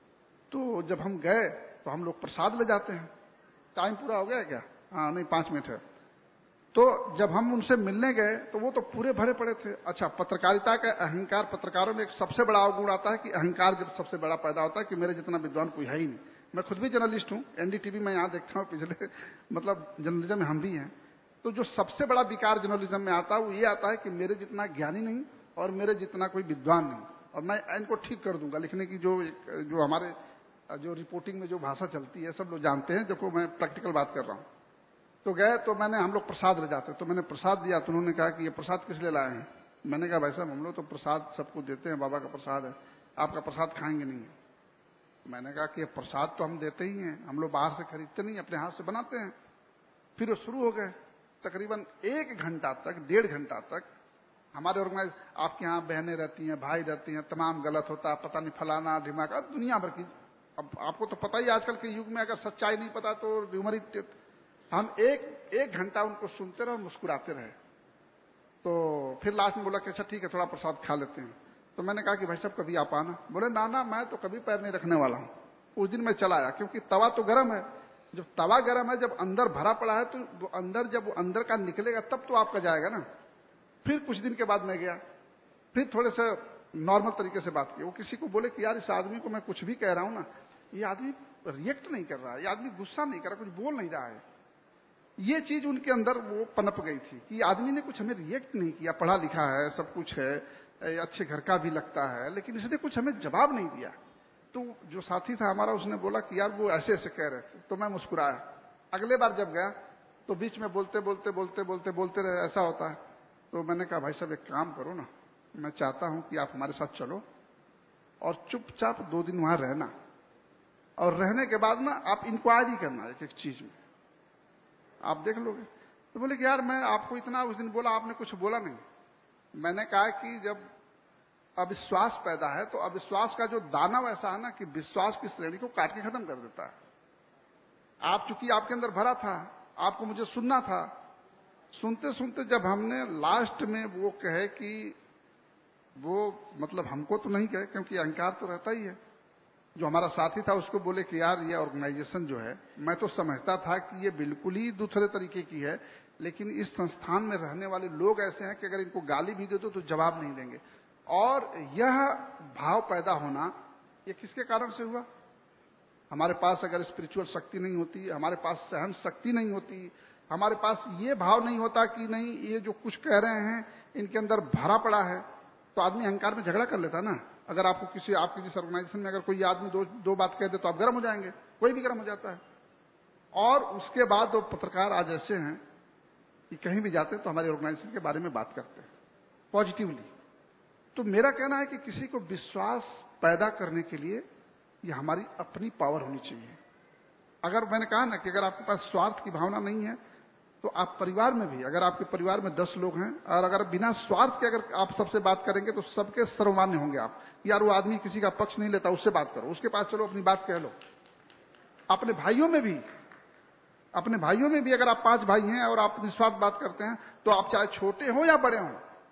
[SPEAKER 1] तो जब हम गए तो हम लोग प्रसाद ले जाते हैं। टाइम पूरा हो गया है क्या? हाँ, नहीं, 5 मिनट है। तो जब हम उनसे मिलने गए तो वो तो पूरे भरे पड़े थे। अच्छा, पत्रकारिता का अहंकार, पत्रकारों में एक सबसे बड़ा अवगुण आता है कि अहंकार जब सबसे बड़ा पैदा होता है कि मेरे जितना विद्वान कोई है ही नहीं। मैं खुद भी जर्नलिस्ट हूँ, NDTV में यहाँ देखता हूँ, पिछले मतलब जर्नलिज्म में हम भी हैं। तो जो सबसे बड़ा विकार जर्नलिज्म में आता है वो ये आता है कि मेरे जितना ज्ञानी नहीं और मेरे जितना कोई विद्वान नहीं, और मैं इनको ठीक कर दूंगा। लिखने की जो हमारे जो रिपोर्टिंग में जो भाषा चलती है, सब लोग जानते हैं, देखो मैं प्रैक्टिकल बात कर रहा हूँ। तो गए तो हम लोग प्रसाद ले जाते, तो मैंने प्रसाद दिया, तो उन्होंने कहा कि ये प्रसाद किस लिए लाए हैं? मैंने कहा भाई साहब हम लोग तो प्रसाद सबको देते हैं, बाबा का प्रसाद है, आपका प्रसाद खाएंगे नहीं। मैंने कहा कि ये प्रसाद तो हम देते ही हैं, हम लोग बाहर से खरीदते नहीं, अपने हाथ से बनाते हैं। फिर वो शुरू हो गए, तकरीबन 1 घंटा तक, 1.5 घंटा तक हमारे ऑर्गेनाइज, आपके यहाँ बहनें रहती हैं, भाई रहती हैं, तमाम गलत होता है, पता नहीं फलाना ढिमाका, दुनिया भर की। अब आपको तो पता ही, आजकल के युग में अगर सच्चाई नहीं पता तो र्यूमर ही। हम एक घंटा उनको सुनते रहे, मुस्कुराते रहे। तो फिर लास्ट में बोला कि अच्छा ठीक है, थोड़ा प्रसाद खा लेते हैं। तो मैंने कहा कि भाई साहब कभी आप आना। बोले ना ना, मैं तो कभी पैर नहीं रखने वाला हूँ। उस दिन मैं चला आया, क्योंकि तवा तो गर्म है। जब तवा गर्म है, जब अंदर भरा पड़ा है, तो अंदर जब वो अंदर का निकलेगा तब तो आपका जाएगा ना। फिर कुछ दिन के बाद मैं गया, फिर थोड़े से नॉर्मल तरीके से बात की। वो किसी को बोले कि यार इस आदमी को मैं कुछ भी कह रहा हूं ना, ये आदमी रिएक्ट नहीं कर रहा है, ये आदमी गुस्सा नहीं कर रहा, कुछ बोल नहीं रहा है। ये चीज उनके अंदर वो पनप गई थी कि आदमी ने कुछ हमें रिएक्ट नहीं किया, पढ़ा लिखा है, सब कुछ है, अच्छे घर का भी लगता है, लेकिन इसने कुछ हमें जवाब नहीं दिया। तो जो साथी था हमारा, उसने बोला कि यार वो ऐसे ऐसे कह रहे थे। तो मैं मुस्कुराया। अगले बार जब गया तो बीच में बोलते रहे, ऐसा होता है। तो मैंने कहा भाई साहब एक काम करो ना, मैं चाहता हूं कि आप हमारे साथ चलो और चुपचाप 2 दिन वहां रहना, और रहने के बाद ना आप इंक्वायरी करना एक एक चीज में, आप देख लोगे। तो बोले कि यार मैं आपको इतना उस दिन बोला, आपने कुछ बोला नहीं। मैंने कहा कि जब अविश्वास पैदा है तो अविश्वास का जो दानव ऐसा है ना कि विश्वास की श्रेणी को काट के खत्म कर देता है। आप चूंकि आपके अंदर भरा था, आपको मुझे सुनना था, सुनते सुनते जब हमने लास्ट में वो कहे कि वो मतलब हमको तो नहीं कहे, क्योंकि अहंकार तो रहता ही है। जो हमारा साथी था उसको बोले कि यार ये ऑर्गेनाइजेशन जो है, मैं तो समझता था कि ये बिल्कुल ही दूसरे तरीके की है, लेकिन इस संस्थान में रहने वाले लोग ऐसे हैं कि अगर इनको गाली भी दे दो तो जवाब नहीं देंगे। और यह भाव पैदा होना ये किसके कारण से हुआ? हमारे पास अगर स्पिरिचुअल शक्ति नहीं होती, हमारे पास सहन शक्ति नहीं होती, हमारे पास ये भाव नहीं होता कि नहीं ये जो कुछ कह रहे हैं इनके अंदर भरा पड़ा है, तो आदमी अहंकार में झगड़ा कर लेता ना। अगर आपको आपकी जिस ऑर्गेनाइजेशन में अगर कोई आदमी दो बात कह दे तो आप गर्म हो जाएंगे, कोई भी गर्म हो जाता है। और उसके बाद वो पत्रकार आज ऐसे हैं कि कहीं भी जाते हैं तो हमारे ऑर्गेनाइजेशन के बारे में बात करते हैं पॉजिटिवली। तो मेरा कहना है कि किसी को विश्वास पैदा करने के लिए ये हमारी अपनी पावर होनी चाहिए। अगर मैंने कहा ना कि अगर आपके पास स्वार्थ की भावना नहीं है तो आप परिवार में भी, अगर आपके परिवार में 10 लोग हैं और अगर बिना स्वार्थ के अगर आप सबसे बात करेंगे तो सबके सर्वमान्य होंगे आप। यार वो आदमी किसी का पक्ष नहीं लेता, उससे बात करो, उसके पास चलो अपनी बात कह लो। अपने भाइयों में भी अगर आप 5 भाई हैं और आप निस्वार्थ बात करते हैं तो आप चाहे छोटे हो या बड़े हों,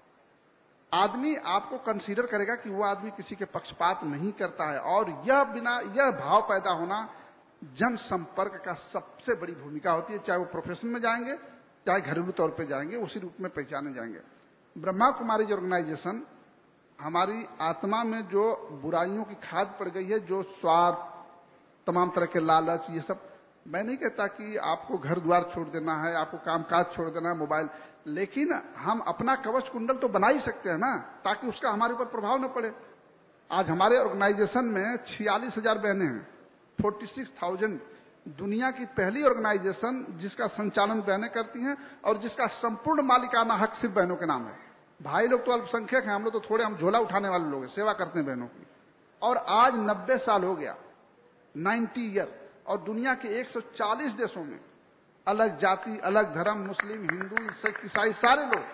[SPEAKER 1] आदमी आपको कंसीडर करेगा कि वो आदमी किसी के पक्षपात नहीं करता है। और यह भाव पैदा होना जन संपर्क का सबसे बड़ी भूमिका होती है। चाहे वो प्रोफेशन में जाएंगे, चाहे घरेलू तौर पे जाएंगे, उसी रूप में पहचाने जाएंगे। ब्रह्मा कुमारी ऑर्गेनाइजेशन हमारी आत्मा में जो बुराइयों की खाद पड़ गई है, जो स्वार्थ, तमाम तरह के लालच, ये सब, मैं नहीं कहता कि आपको घर द्वार छोड़ देना है, आपको कामकाज छोड़ देना है, मोबाइल, लेकिन हम अपना कवच कुंडल तो बना ही सकते हैं ना, ताकि उसका हमारे ऊपर प्रभाव न पड़े। आज हमारे ऑर्गेनाइजेशन में 46,000 बहनें हैं, 46,000। दुनिया की पहली ऑर्गेनाइजेशन जिसका संचालन बहनें करती हैं और जिसका संपूर्ण मालिकाना हक सिर्फ बहनों के नाम है। भाई लोग तो अल्पसंख्यक हैं, हम लोग तो थोड़े, हम झोला उठाने वाले लोग हैं, सेवा करते हैं बहनों की। और आज 90 साल हो गया, 90 ईयर, और दुनिया के 140 देशों में अलग जाति, अलग धर्म, मुस्लिम, हिंदू, सिख, ईसाई, सारे लोग,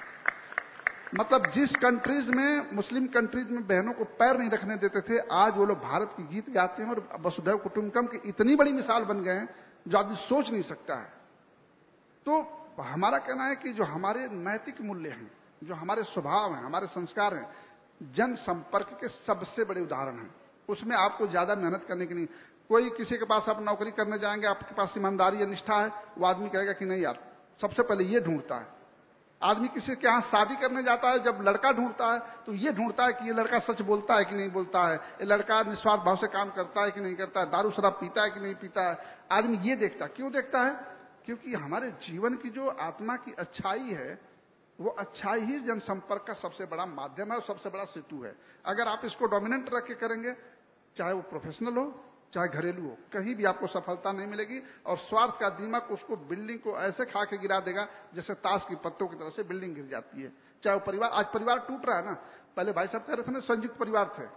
[SPEAKER 1] मतलब जिस कंट्रीज में, मुस्लिम कंट्रीज में बहनों को पैर नहीं रखने देते थे, आज वो लोग भारत की गीत गाते हैं और वसुधैव कुटुंबकम की इतनी बड़ी मिसाल बन गए हैं जो आदमी सोच नहीं सकता है। तो हमारा कहना है कि जो हमारे नैतिक मूल्य हैं, जो हमारे स्वभाव हैं, हमारे संस्कार हैं, जन संपर्क के सबसे बड़े उदाहरण हैं। उसमें आपको ज्यादा मेहनत करने की नहीं। कोई किसी के पास आप नौकरी करने जाएंगे, आपके पास ईमानदारी या निष्ठा है, वो आदमी कहेगा कि नहीं यार, सबसे पहले ये ढूंढता है। आदमी किसी के यहाँ शादी करने जाता है, जब लड़का ढूंढता है तो ये ढूंढता है कि ये लड़का सच बोलता है कि नहीं बोलता है, ये लड़का निस्वार्थ भाव से काम करता है कि नहीं करता है, दारू शराब पीता है कि नहीं पीता है। आदमी ये देखता है। क्यों देखता है? क्योंकि हमारे जीवन की जो आत्मा की अच्छाई है, वो अच्छाई ही जनसंपर्क का सबसे बड़ा माध्यम है और सबसे बड़ा सेतु है। अगर आप इसको डोमिनेंट रख के करेंगे, चाहे वो प्रोफेशनल हो चाहे घरेलू हो, कहीं भी आपको सफलता नहीं मिलेगी। और स्वार्थ का दीमक उसको, बिल्डिंग को ऐसे खा के गिरा देगा जैसे ताश की पत्तों की तरह से बिल्डिंग गिर जाती है। चाहे वो परिवार, आज परिवार टूट रहा है ना, पहले भाई साहब कह रहे थे ना संयुक्त परिवार थे,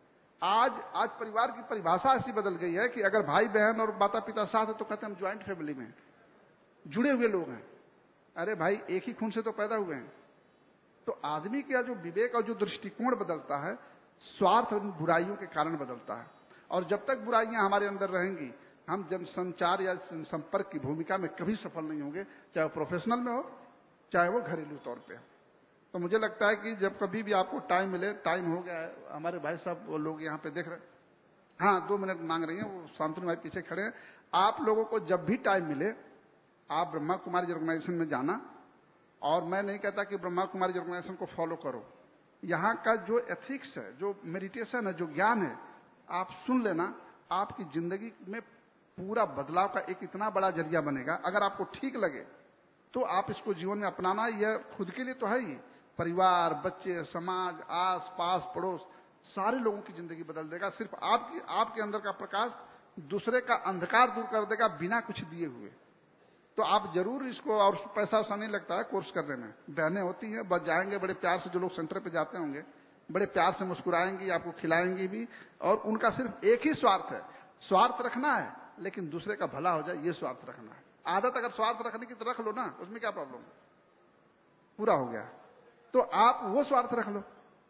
[SPEAKER 1] आज परिवार की परिभाषा ऐसी बदल गई है कि अगर भाई बहन और माता पिता साथ है तो कहते हैं हम ज्वाइंट फैमिली में जुड़े हुए लोग हैं। अरे भाई, एक ही खून से तो पैदा हुए हैं। तो आदमी का जो विवेक और जो दृष्टिकोण बदलता है, स्वार्थ और बुराइयों के कारण बदलता है। और जब तक बुराइयां हमारे अंदर रहेंगी, हम जनसंचार या संपर्क की भूमिका में कभी सफल नहीं होंगे, चाहे वो प्रोफेशनल में हो चाहे वो घरेलू तौर पे हो। तो मुझे लगता है कि जब कभी भी आपको टाइम मिले, टाइम हो गया है, हमारे भाई साहब वो लोग यहाँ पे देख रहे हैं, हाँ 2 मिनट मांग रही हैं, वो शांतनु भाई पीछे खड़े हैं। आप लोगों को जब भी टाइम मिले, आप ब्रह्मा कुमारी ऑर्गेनाइजेशन में जाना। और मैं नहीं कहता कि ब्रह्मा कुमारी ऑर्गेनाइजेशन को फॉलो करो, यहाँ का जो एथिक्स है, जो मेडिटेशन है, जो ज्ञान है, आप सुन लेना, आपकी जिंदगी में पूरा बदलाव का एक इतना बड़ा जरिया बनेगा। अगर आपको ठीक लगे तो आप इसको जीवन में अपनाना। यह खुद के लिए तो है ही, परिवार, बच्चे, समाज, आस पास, पड़ोस, सारे लोगों की जिंदगी बदल देगा। सिर्फ आपके अंदर का प्रकाश दूसरे का अंधकार दूर कर देगा, बिना कुछ दिए हुए। तो आप जरूर इसको, और पैसा वैसा नहीं लगता है कोर्स करने में। बहनें होती हैं, बस जाएंगे बड़े प्यार से, जो लोग सेंटर पे जाते होंगे बड़े प्यार से मुस्कुराएंगी, आपको खिलाएंगी भी। और उनका सिर्फ एक ही स्वार्थ है, स्वार्थ रखना है, लेकिन दूसरे का भला हो जाए, ये स्वार्थ रखना है। आदत अगर स्वार्थ रखने की तो रख लो ना, उसमें क्या प्रॉब्लम है, पूरा हो गया। तो आप वो स्वार्थ रख लो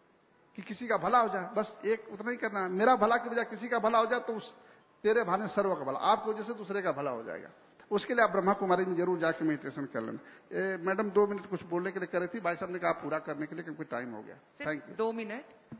[SPEAKER 1] कि किसी का भला हो जाए, बस एक उतना ही करना है। मेरा भला की बजाय किसी का भला हो जाए तो तेरे भाने सर्व का भला, आपकी वजह से दूसरे का भला हो जाएगा। उसके लिए आप ब्रह्मा कुमारी में जरूर जाके मेडिटेशन कर लेना। मैडम 2 मिनट कुछ बोलने के लिए कर रही थी, भाई साहब ने कहा पूरा करने के लिए, क्योंकि टाइम हो गया। Thank you.
[SPEAKER 17] 2 मिनट।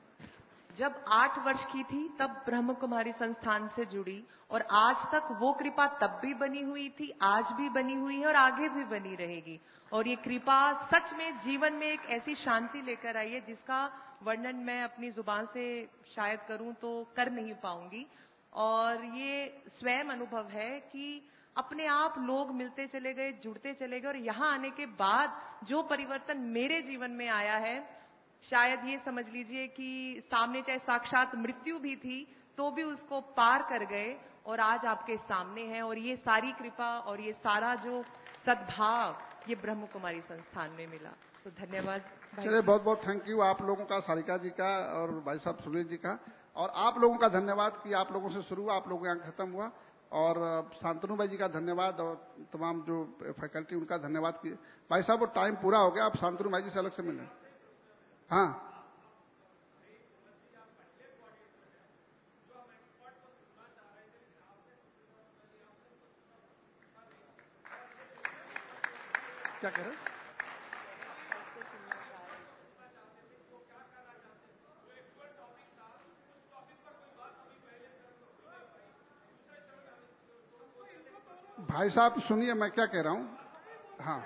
[SPEAKER 17] जब 8 वर्ष की थी तब ब्रह्म कुमारी संस्थान से जुड़ी, और आज तक वो कृपा तब भी बनी हुई थी, आज भी बनी हुई है और आगे भी बनी रहेगी। और ये कृपा सच में जीवन में एक ऐसी शांति लेकर आई है जिसका वर्णन मैं अपनी जुबान से शायद करूं तो कर नहीं पाऊंगी। और ये स्वयं अनुभव है कि अपने आप लोग मिलते चले गए, जुड़ते चले गए, और यहाँ आने के बाद जो परिवर्तन मेरे जीवन में आया है, शायद ये समझ लीजिए कि सामने चाहे साक्षात मृत्यु भी थी तो भी उसको पार कर गए और आज आपके सामने है। और ये सारी कृपा और ये सारा जो सद्भाव ये ब्रह्म कुमारी संस्थान में मिला। तो धन्यवाद भाई।
[SPEAKER 1] चलिए, बहुत बहुत थैंक यू आप लोगों का, सारिका जी का और भाई साहब सुनील जी का, और आप लोगों का धन्यवाद कि आप लोगों से शुरू हुआ, आप लोगों यहाँ खत्म हुआ। और शांतनु भाई जी का धन्यवाद और तमाम जो फैकल्टी उनका धन्यवाद किए। भाई साहब वो टाइम पूरा हो गया, आप शांतनु भाई जी से अलग से मिलें। हाँ, क्या कह रहे हैं? भाई साहब सुनिए मैं क्या कह रहा हूं। हाँ,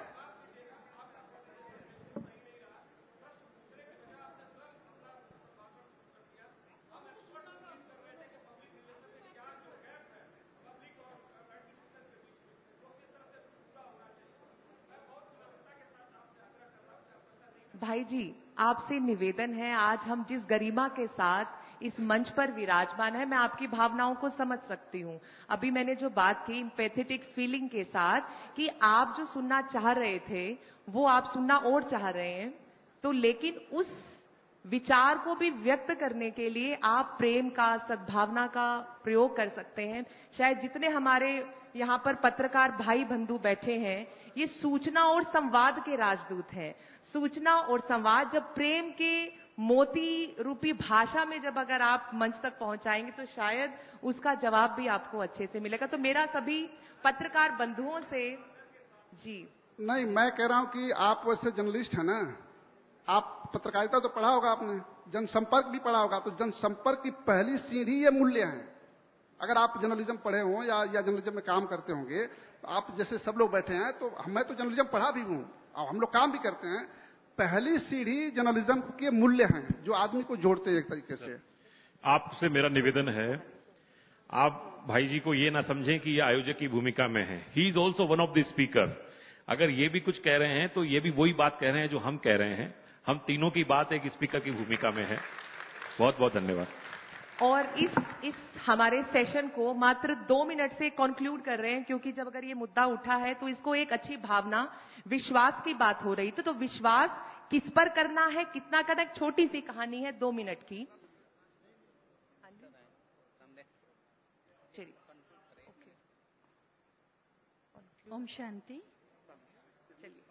[SPEAKER 17] भाई जी, आपसे निवेदन है, आज हम जिस गरिमा के साथ इस मंच पर विराजमान है, मैं आपकी भावनाओं को समझ सकती हूँ। अभी मैंने जो बात की एम्पैथेटिक फीलिंग के साथ कि आप जो सुनना चाह रहे थे वो आप सुनना और चाह रहे हैं, तो लेकिन उस विचार को भी व्यक्त करने के लिए आप प्रेम का, सद्भावना का प्रयोग कर सकते हैं। शायद जितने हमारे यहाँ पर पत्रकार भाई बंधु बैठे हैं, ये सूचना और संवाद के राजदूत हैं। सूचना और संवाद जब प्रेम के मोती रूपी भाषा में जब अगर आप मंच तक पहुंचाएंगे तो शायद उसका जवाब भी आपको अच्छे से मिलेगा। तो मेरा सभी पत्रकार बंधुओं से जी
[SPEAKER 1] नहीं, मैं कह रहा हूं कि आप वैसे जर्नलिस्ट है ना, आप पत्रकारिता तो पढ़ा होगा आपने, जनसंपर्क भी पढ़ा होगा, तो जनसंपर्क की पहली सीढ़ी ये मूल्य है। अगर आप जर्नलिज्म पढ़े हों या जर्नलिज्म में काम करते होंगे, तो आप जैसे सब लोग बैठे हैं, तो मैं तो जर्नलिज्म पढ़ा भी हूं और हम लोग काम भी करते हैं। पहली सीढ़ी जर्नलिज्म के मूल्य हैं जो आदमी को जोड़ते हैं एक तरीके से।
[SPEAKER 18] आपसे मेरा निवेदन है, आप भाई जी को ये ना समझें कि ये आयोजक की भूमिका में है। He is also one of the speaker. अगर ये भी कुछ कह रहे हैं तो ये भी वही बात कह रहे हैं जो हम कह रहे हैं। हम तीनों की बात एक स्पीकर की भूमिका में है। बहुत बहुत धन्यवाद।
[SPEAKER 17] और इस हमारे सेशन को मात्र 2 मिनट से कंक्लूड कर रहे हैं, क्योंकि जब अगर ये मुद्दा उठा है तो इसको एक अच्छी भावना, विश्वास की बात हो रही थी। तो विश्वास किस पर करना है, कितना करना, एक छोटी सी कहानी है 2 मिनट की। चलिए,
[SPEAKER 19] ओम शांति।
[SPEAKER 17] चलिए,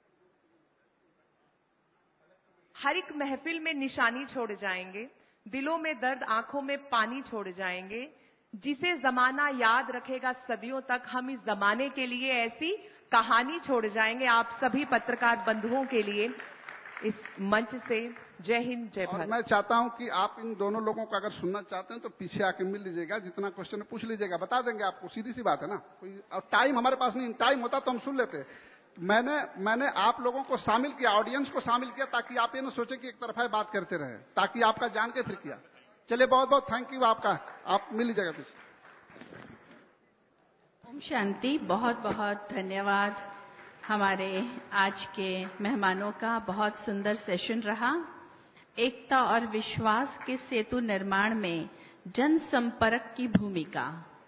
[SPEAKER 17] हर एक महफिल में निशानी छोड़ जाएंगे, दिलों में दर्द, आंखों में पानी छोड़ जाएंगे। जिसे जमाना याद रखेगा सदियों तक, हम इस जमाने के लिए ऐसी कहानी छोड़ जाएंगे। आप सभी पत्रकार बंधुओं के लिए इस मंच से जय हिंद, जय भारत।
[SPEAKER 1] मैं चाहता हूं कि आप इन दोनों लोगों को अगर सुनना चाहते हैं तो पीछे आके मिल लीजिएगा, जितना क्वेश्चन पूछ लीजिएगा, बता देंगे आपको। सीधी सी बात है ना, कोई और टाइम हमारे पास नहीं, टाइम होता तो हम सुन लेते। मैंने आप लोगों को शामिल किया, ऑडियंस को शामिल किया, ताकि आप ये ना सोचे कि एक तरफा बात करते रहे, ताकि आपका जान के फिर किया। चलिए, बहुत बहुत थैंक यू आपका, आप मिल लीजिएगा पीछे।
[SPEAKER 19] ओम शांति। बहुत बहुत धन्यवाद हमारे आज के मेहमानों का। बहुत सुंदर सेशन रहा। एकता और विश्वास के सेतु निर्माण में जनसंपर्क की भूमिका,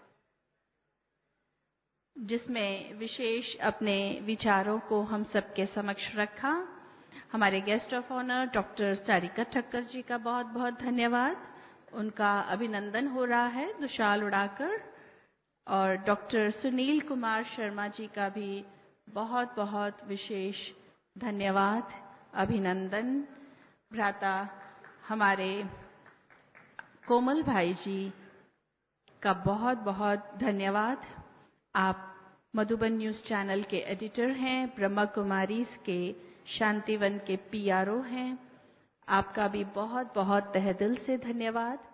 [SPEAKER 19] जिसमें विशेष अपने विचारों को हम सबके समक्ष रखा। हमारे guest of honour doctor Sarika Thakkar ji का बहुत बहुत धन्यवाद। उनका अभिनंदन हो रहा है दुशाल उड़ाकर। और डॉक्टर सुनील कुमार शर्मा जी का भी बहुत बहुत विशेष धन्यवाद, अभिनंदन। भ्राता हमारे कोमल भाई जी का बहुत बहुत धन्यवाद। आप मधुबन न्यूज चैनल के एडिटर हैं, ब्रह्मा कुमारीज के शांतिवन के PRO हैं। आपका भी बहुत बहुत तहे दिल से धन्यवाद।